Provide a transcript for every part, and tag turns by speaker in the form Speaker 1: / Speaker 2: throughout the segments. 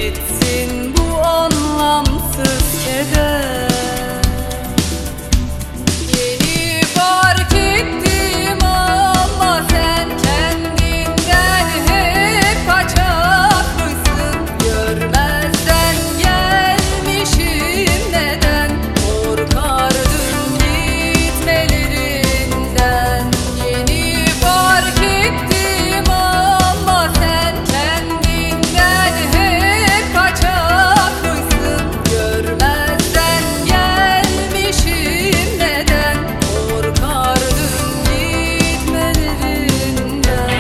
Speaker 1: bitsin bu anlamsız keder. Yeni fark ettim ama sen kendinden hep kaçaklısın. Görmezden gelmişim neden, korkardım gitmelerinden. Yeni fark ettim ama sen kendinden hep kaçaklısın. Görmezden gelmişim neden, korkardım gitmelerinden.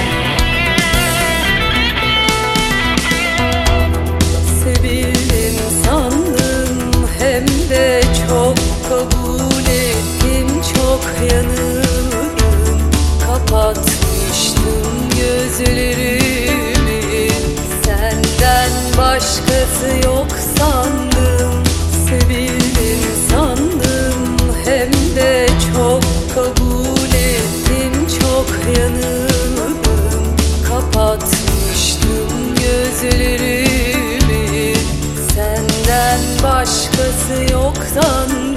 Speaker 1: Sevildim sandım hem de çok, kabul ettim çok yanıldım. Kapatmıştım gözlerimi, senden başkası yok sandım. Sevildim sandım hem de çok, kabul ettim çok yanıldım. Kapatmıştım gözlerimi, senden başkası yok sandım.